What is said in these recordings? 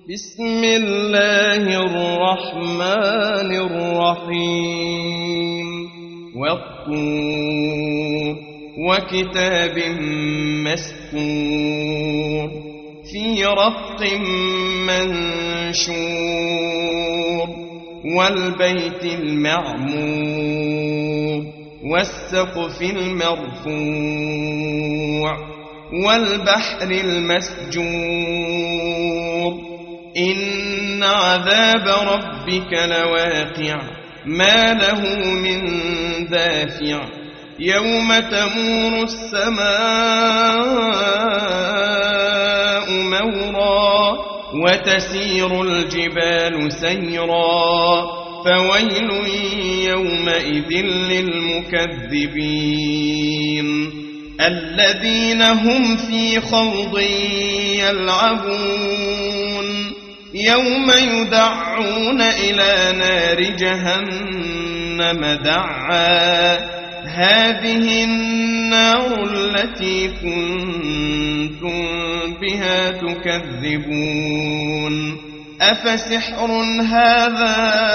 بسم الله الرحمن الرحيم والطور وكتاب مسطور في رق منشور والبيت المعمور والسقف المرفوع والبحر المسجور إن عذاب ربك لواقع ما له من دافع يوم تمور السماء مورا وتسير الجبال سيرا فويل يومئذ للمكذبين الذين هم في خوض يلعبون يوم يدعون إلى نار جهنم دعا هذه النار التي كنتم بها تكذبون أفسحر هذا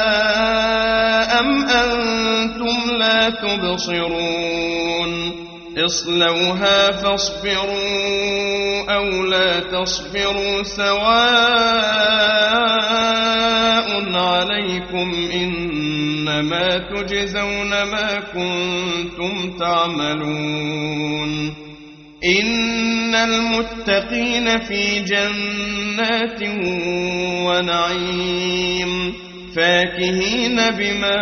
أم أنتم لا تبصرون اصلوها فاصبروا أو لا تصبروا سواء عليكم إنما تجزون ما كنتم تعملون إن المتقين في جنات ونعيم فاكهين بما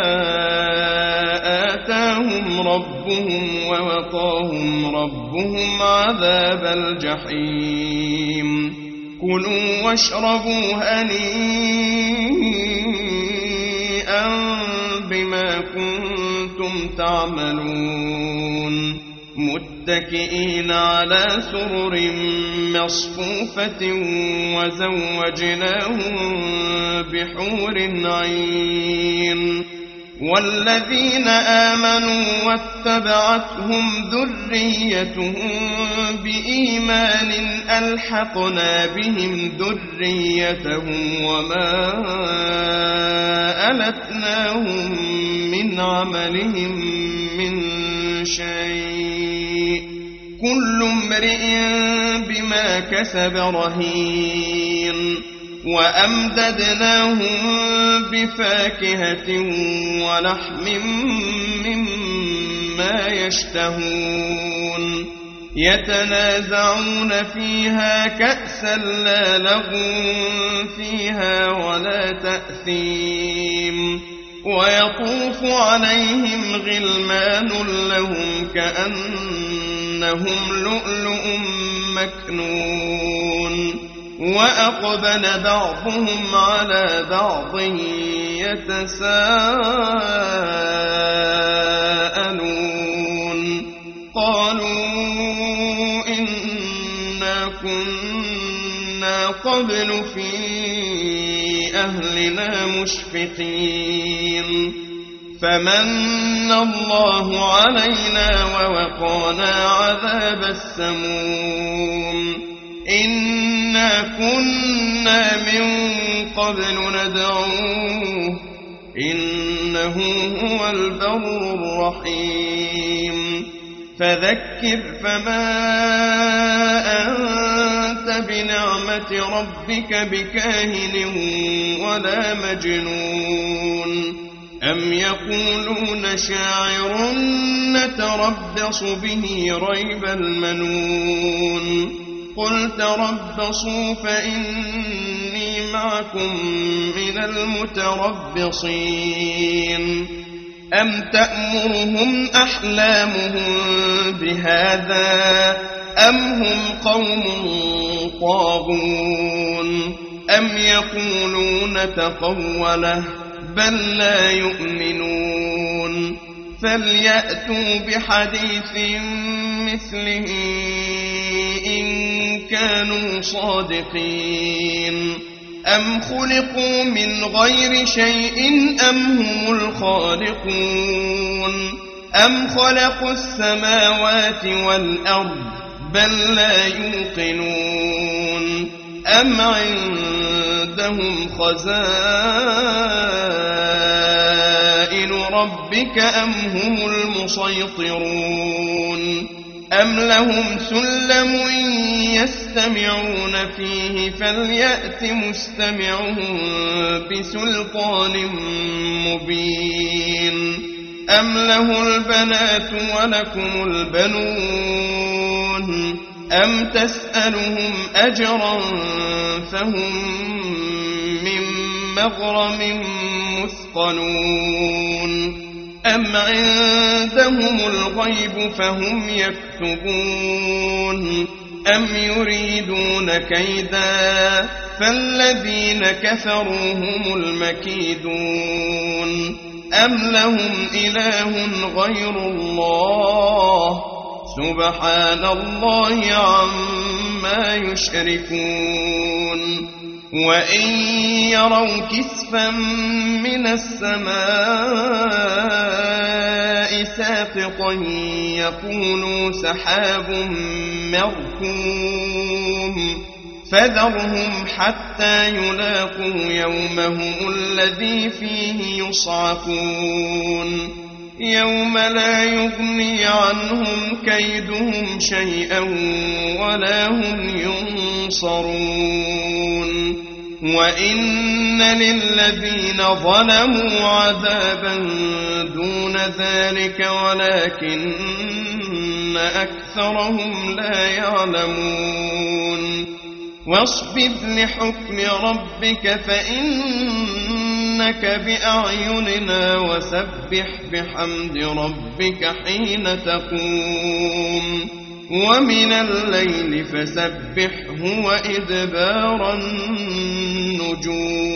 آتاهم ربهم ووقاهم ربهم عذاب الجحيم كلوا واشربوا هنيئا بما كنتم تعملون متكئين على سرر مصفوفة وزوجناهم بحور عين والذين آمنوا واتبعتهم ذريتهم بإيمان ألحقنا بهم ذريتهم وما ألتناهم من عملهم من شيء كل امرئ بما كسب رهين وأمددناهم بفاكهة ولحم مما يشتهون يتنازعون فيها كأسا لا لغو فيها ولا تأثيم ويطوف عليهم غلمان لهم كأنهم لؤلؤ مكنون وأقبل بعضهم على بعض يتساءلون قالوا إنا كنا قبل في أهلنا مشفقين فمن الله علينا ووقانا عذاب السموم إنا كنا من قبل ندعوه إنه هو البر الرحيم فذكر فما أنت بنعمة ربك بكاهن ولا مجنون أم يقولون شاعر نتربص به ريب المنون قل تربصوا فإني معكم من المتربصين أم تأمرهم أحلامهم بهذا أم هم قوم طاغون أم يقولون تقوله بل لا يؤمنون فليأتوا بحديث مثله إن كانوا صادقين أم خلقوا من غير شيء أم هم الخالقون أم خلقوا السماوات والأرض بل لا يوقنون أم عندهم عندهم خزائن ربك أم هم المسيطرون أم لهم سلم يستمعون فيه فليأت مستمعهم بسلطان مبين أم له البنات ولكم البنون أم تسألهم أجرا فهم من مغرم مثقلون أم عندهم الغيب فهم يكتبون أم يريدون كيدا فالذين كفروا هم المكيدون أم لهم إله غير الله سبحان الله عما يشركون وإن يروا كسفا من السماء ساقطا يقولوا سحاب مركوم فذرهم حتى يلاقوا يومهم الذي فيه يصعقون يوم لا يغني عنهم كيدهم شيئا ولا هم ينصرون وإن للذين ظلموا عذابا دون ذلك ولكن أكثرهم لا يعلمون واصبر لحكم ربك فإنك بأعيننا وسبح بحمد ربك حين تقوم ومن الليل فسبحه وإدبار النجوم